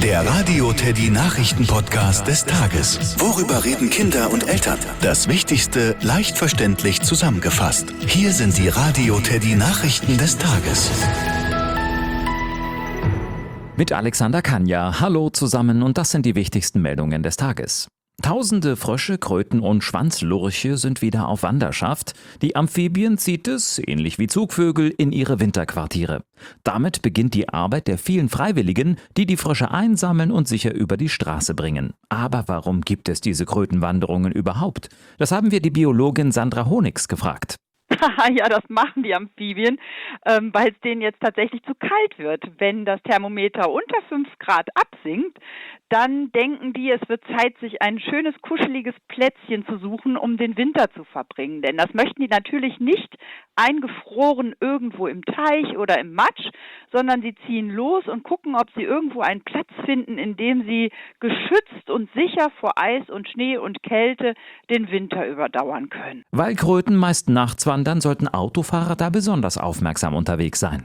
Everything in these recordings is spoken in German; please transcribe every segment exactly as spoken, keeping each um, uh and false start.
Der Radio Teddy Nachrichten-Podcast des Tages. Worüber reden Kinder und Eltern? Das Wichtigste leicht verständlich zusammengefasst. Hier sind die Radio Teddy Nachrichten des Tages. Mit Alexander Kanja. Hallo zusammen und das sind die wichtigsten Meldungen des Tages. Tausende Frösche, Kröten und Schwanzlurche sind wieder auf Wanderschaft. Die Amphibien zieht es, ähnlich wie Zugvögel, in ihre Winterquartiere. Damit beginnt die Arbeit der vielen Freiwilligen, die die Frösche einsammeln und sicher über die Straße bringen. Aber warum gibt es diese Krötenwanderungen überhaupt? Das haben wir die Biologin Sandra Honiggs gefragt. Ja, das machen die Amphibien, ähm, weil es denen jetzt tatsächlich zu kalt wird. Wenn das Thermometer unter fünf Grad absinkt, dann denken die, es wird Zeit, sich ein schönes, kuscheliges Plätzchen zu suchen, um den Winter zu verbringen. Denn das möchten die natürlich nicht eingefroren irgendwo im Teich oder im Matsch, sondern sie ziehen los und gucken, ob sie irgendwo einen Platz finden, in dem sie geschützt und sicher vor Eis und Schnee und Kälte den Winter überdauern können. Weil Kröten meist nachts wandern, sollten Autofahrer da besonders aufmerksam unterwegs sein.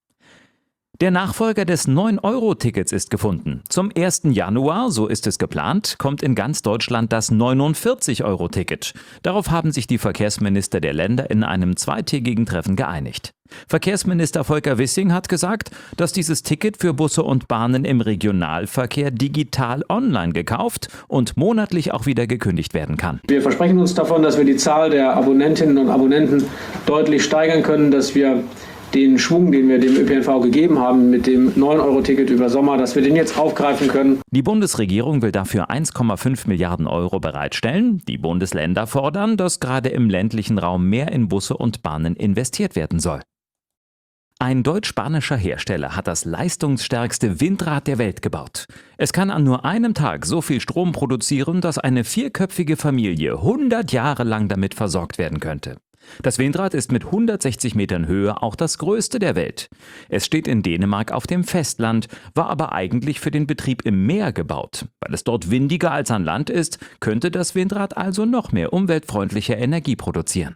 Der Nachfolger des neun Euro Tickets ist gefunden. Zum ersten Januar, so ist es geplant, kommt in ganz Deutschland das neunundvierzig Euro Ticket. Darauf haben sich die Verkehrsminister der Länder in einem zweitägigen Treffen geeinigt. Verkehrsminister Volker Wissing hat gesagt, dass dieses Ticket für Busse und Bahnen im Regionalverkehr digital online gekauft und monatlich auch wieder gekündigt werden kann. Wir versprechen uns davon, dass wir die Zahl der Abonnentinnen und Abonnenten deutlich steigern können, dass wir den Schwung, den wir dem Ö P N V gegeben haben mit dem neun Euro Ticket über Sommer, dass wir den jetzt aufgreifen können. Die Bundesregierung will dafür eins Komma fünf Milliarden Euro bereitstellen. Die Bundesländer fordern, dass gerade im ländlichen Raum mehr in Busse und Bahnen investiert werden soll. Ein deutsch-spanischer Hersteller hat das leistungsstärkste Windrad der Welt gebaut. Es kann an nur einem Tag so viel Strom produzieren, dass eine vierköpfige Familie hundert Jahre lang damit versorgt werden könnte. Das Windrad ist mit hundertsechzig Metern Höhe auch das größte der Welt. Es steht in Dänemark auf dem Festland, war aber eigentlich für den Betrieb im Meer gebaut. Weil es dort windiger als an Land ist, könnte das Windrad also noch mehr umweltfreundliche Energie produzieren.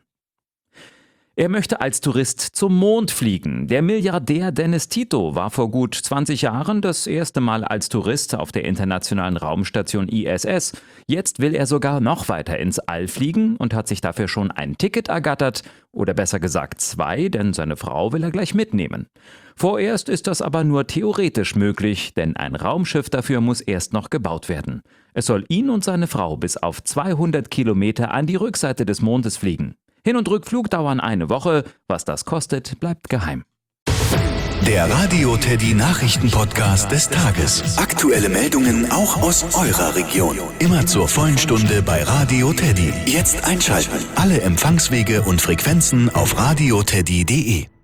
Er möchte als Tourist zum Mond fliegen. Der Milliardär Dennis Tito war vor gut zwanzig Jahren das erste Mal als Tourist auf der internationalen Raumstation I S S. Jetzt will er sogar noch weiter ins All fliegen und hat sich dafür schon ein Ticket ergattert. Oder besser gesagt zwei, denn seine Frau will er gleich mitnehmen. Vorerst ist das aber nur theoretisch möglich, denn ein Raumschiff dafür muss erst noch gebaut werden. Es soll ihn und seine Frau bis auf zweihundert Kilometer an die Rückseite des Mondes fliegen. Hin- und Rückflug dauern eine Woche. Was das kostet, bleibt geheim. Der Radio Teddy Nachrichten-Podcast des Tages. Aktuelle Meldungen auch aus eurer Region. Immer zur vollen Stunde bei Radio Teddy. Jetzt einschalten. Alle Empfangswege und Frequenzen auf radioteddy punkt de.